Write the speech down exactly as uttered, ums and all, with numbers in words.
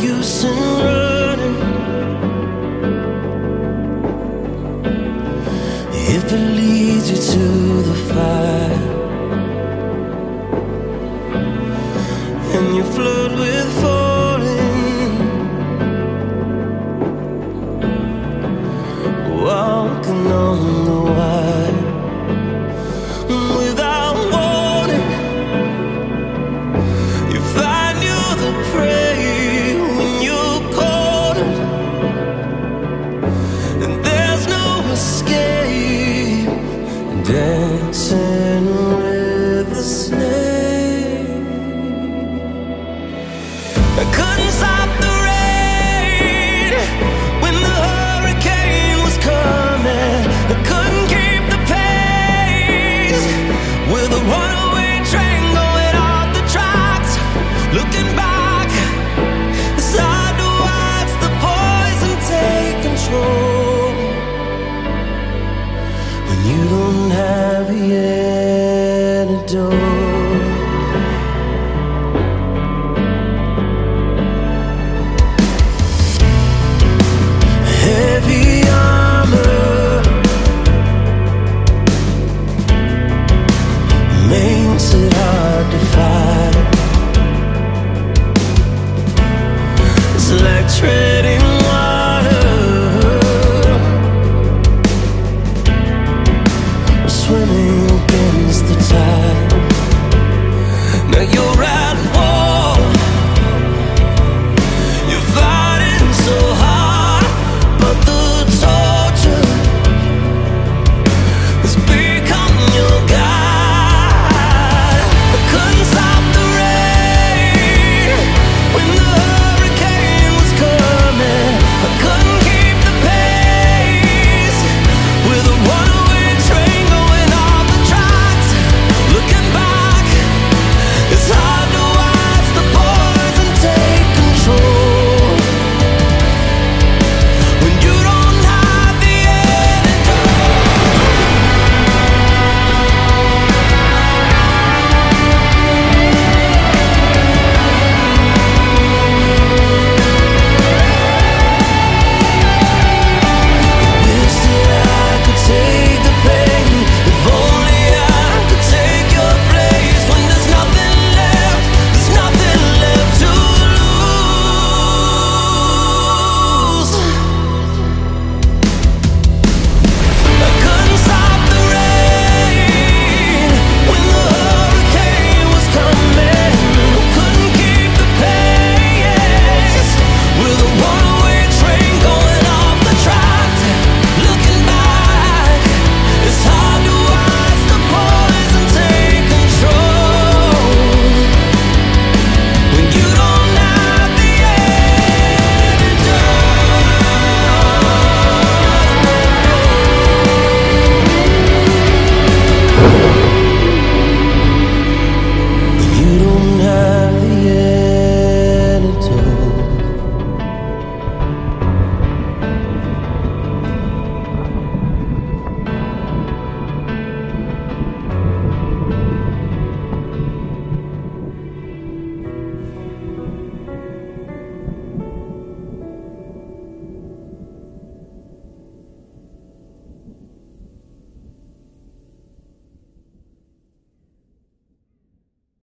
use in running if it leads you to the fire, and you flood with falling, walking on the wire. Without warning, you find you're the prey when you're caught, and there's no escape. Dancing with the snake. I couldn't stop the rain when the hurricane was coming. I couldn't keep the pace with a runaway train going off the tracks. Looking back, it's hard to watch the poison take control when you don't have the antidote. Heavy armor makes it hard to fight. It's like treading